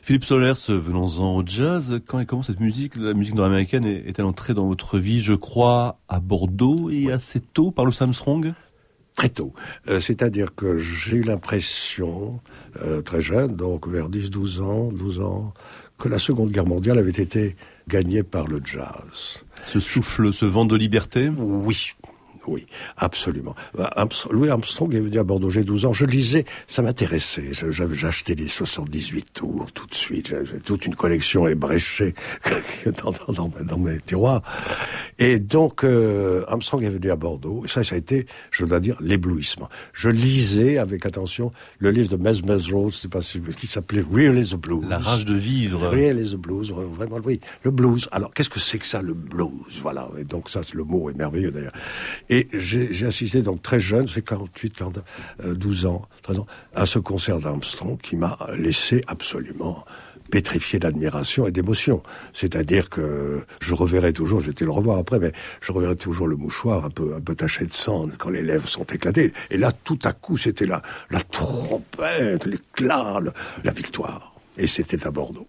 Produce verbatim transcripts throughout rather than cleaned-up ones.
Philippe Solers, venons-en au jazz. Quand et comment cette musique, la musique nord-américaine, est-elle entrée dans votre vie, je crois, à Bordeaux et oui. assez tôt, par Louis Armstrong ? Très tôt. Euh, c'est-à-dire que j'ai eu l'impression, euh, très jeune, donc vers dix douze ans, douze ans, que la Seconde Guerre mondiale avait été gagnée par le jazz. Ce souffle, ce vent de liberté ? Oui. Oui, absolument. Louis Armstrong est venu à Bordeaux, j'ai douze ans. Je lisais, ça m'intéressait. J'avais j'ai acheté les soixante-dix-huit tours tout de suite. J'avais toute une collection ébréchée dans, dans, dans, dans mes tiroirs. Et donc, euh, Armstrong est venu à Bordeaux. Et ça, ça a été, je dois dire, l'éblouissement. Je lisais avec attention le livre de Mesmer Rhodes, c'est pas si, qui s'appelait Real is the Blues. La rage de vivre. Real is the Blues, vraiment, oui. Le blues. Alors, qu'est-ce que c'est que ça, le blues? Voilà. Et donc, ça, le mot est merveilleux d'ailleurs. Et j'ai, j'ai assisté donc très jeune, c'est quarante-huit, quarante, euh, douze ans, treize ans, à ce concert d'Armstrong qui m'a laissé absolument pétrifié d'admiration et d'émotion. C'est-à-dire que je reverrai toujours, j'étais le revoir après, mais je reverrai toujours le mouchoir un peu, un peu taché de sang quand les lèvres sont éclatées. Et là, tout à coup, c'était la, la trompette, l'éclat, le, la victoire. Et c'était à Bordeaux.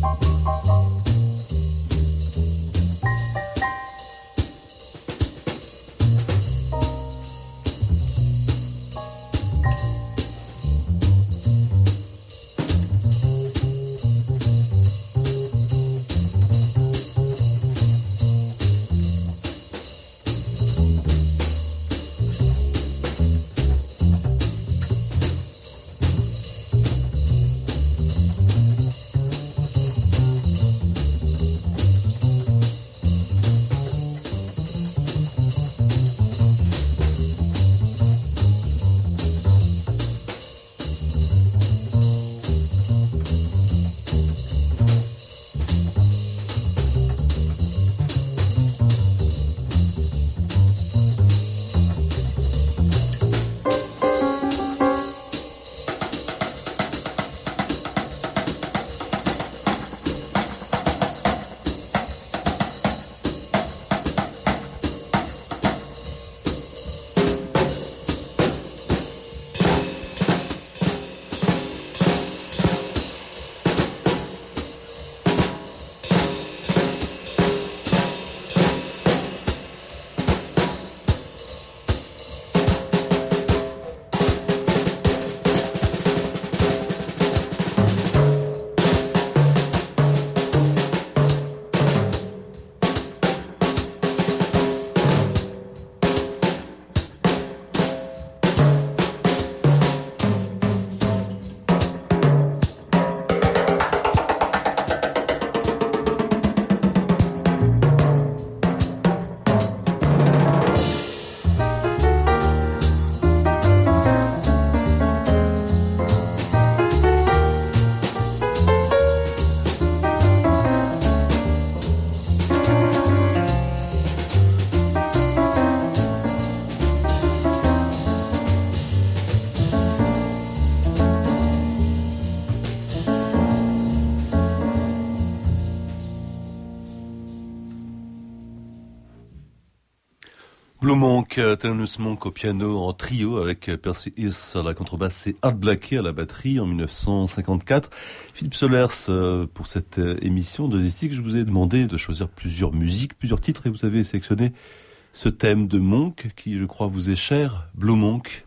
Blue Monk, Thelonious Monk au piano en trio avec Percy Heath à la contrebasse et Art Blakey à la batterie en dix-neuf cent cinquante-quatre. Philippe Solers, pour cette émission de Jazzistique, je vous ai demandé de choisir plusieurs musiques, plusieurs titres et vous avez sélectionné ce thème de Monk qui, je crois, vous est cher, Blue Monk.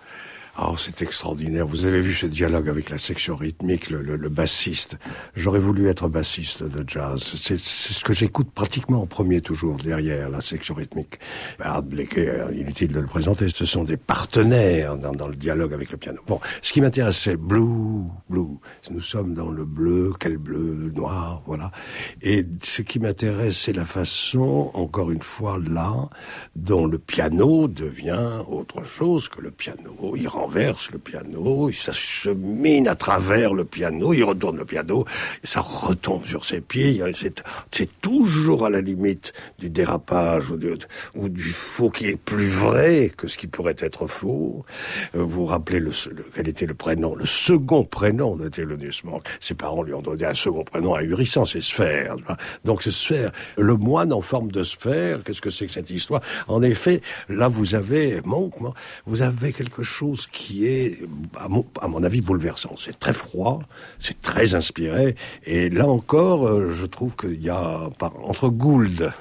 Oh, c'est extraordinaire. Vous avez vu ce dialogue avec la section rythmique, le, le, le bassiste. J'aurais voulu être bassiste de jazz. C'est, c'est ce que j'écoute pratiquement en premier toujours, derrière la section rythmique. Art Blakey, inutile de le présenter, ce sont des partenaires dans, dans le dialogue avec le piano. Bon, ce qui m'intéresse, c'est blue, blue. Nous sommes dans le bleu, quel bleu, noir, voilà. Et ce qui m'intéresse, c'est la façon, encore une fois, là, dont le piano devient autre chose que le piano. Il renverse le piano, il s'achemine à travers le piano, il retourne le piano, et ça retombe sur ses pieds. C'est, c'est toujours à la limite du dérapage ou du, ou du faux qui est plus vrai que ce qui pourrait être faux. Vous vous rappelez le, le, quel était le prénom, le second prénom de Thelonious Monk. Ses parents lui ont donné un second prénom ahurissant, c'est Sphère. Donc c'est Sphère, le moine en forme de sphère. Qu'est-ce que c'est que cette histoire? En effet, là vous avez Monk, vous avez quelque chose qui est, à mon, à mon avis, bouleversant. C'est très froid, c'est très inspiré, et là encore, je trouve qu'il y a, par, entre Gould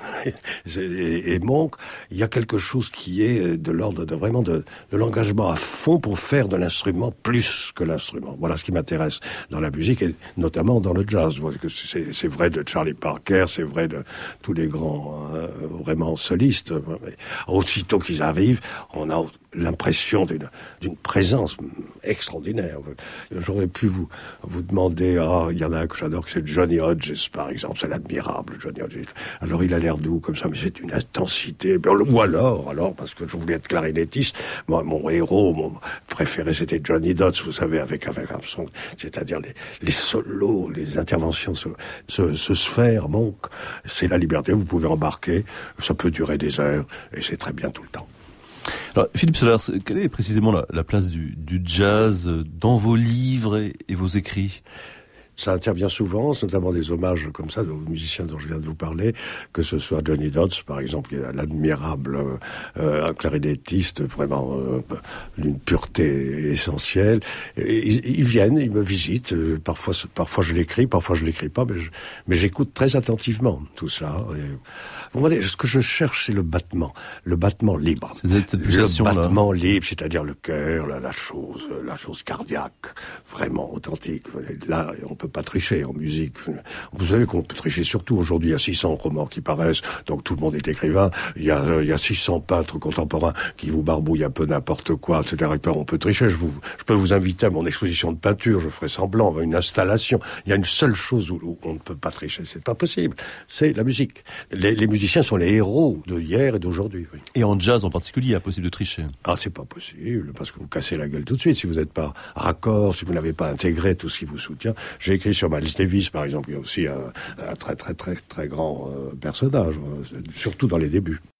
et, et Monk, il y a quelque chose qui est de l'ordre de vraiment de, de l'engagement à fond pour faire de l'instrument plus que l'instrument. Voilà ce qui m'intéresse dans la musique, et notamment dans le jazz. Parce que c'est, c'est vrai de Charlie Parker, c'est vrai de tous les grands, euh, vraiment solistes. Aussitôt qu'ils arrivent, on a l'impression d'une, d'une présence extraordinaire. J'aurais pu vous, vous demander, ah, il y en a un que j'adore, c'est Johnny Hodges, par exemple. C'est l'admirable, Johnny Hodges. Alors, il a l'air doux, comme ça, mais c'est une intensité. Ou alors, alors, parce que je voulais être clarinettiste, moi, mon héros, mon préféré, c'était Johnny Dodds, vous savez, avec, avec Armstrong. C'est-à-dire les, les solos, les interventions, ce, ce, ce sphère, Monk, c'est la liberté. Vous pouvez embarquer. Ça peut durer des heures, et c'est très bien tout le temps. Alors, Philippe Solers, quelle est précisément la, la place du, du jazz dans vos livres et, et vos écrits? Ça intervient souvent, c'est notamment des hommages comme ça aux musiciens dont je viens de vous parler, que ce soit Johnny Dodds, par exemple, qui est l'admirable euh, clarinettiste, vraiment euh, d'une pureté essentielle. Et, ils, ils viennent, ils me visitent. Parfois, parfois je l'écris, parfois je l'écris pas, mais, je, mais j'écoute très attentivement tout cela. Et, vous voyez, ce que je cherche, c'est le battement, le battement libre. C'est cette le battement libre, c'est-à-dire le cœur, la, la chose, la chose cardiaque, vraiment authentique. Là, on peut pas tricher en musique. Vous savez qu'on peut tricher surtout aujourd'hui. Il y a six cents romans qui paraissent, donc tout le monde est écrivain. Il y a, euh, il y a six cents peintres contemporains qui vous barbouillent un peu n'importe quoi, et cetera. Et puis on peut tricher. Je, vous, je peux vous inviter à mon exposition de peinture. Je ferai semblant, une installation. Il y a une seule chose où, où on ne peut pas tricher. C'est pas possible. C'est la musique. Les, les musiciens sont les héros de hier et d'aujourd'hui. Oui. Et en jazz en particulier, impossible de tricher. Ah, c'est pas possible, parce que vous cassez la gueule tout de suite si vous n'êtes pas raccord, si vous n'avez pas intégré tout ce qui vous soutient. J'ai écrit sur Miles Davis, par exemple, qui est aussi un, un très très très très grand euh, personnage, euh, surtout dans les débuts.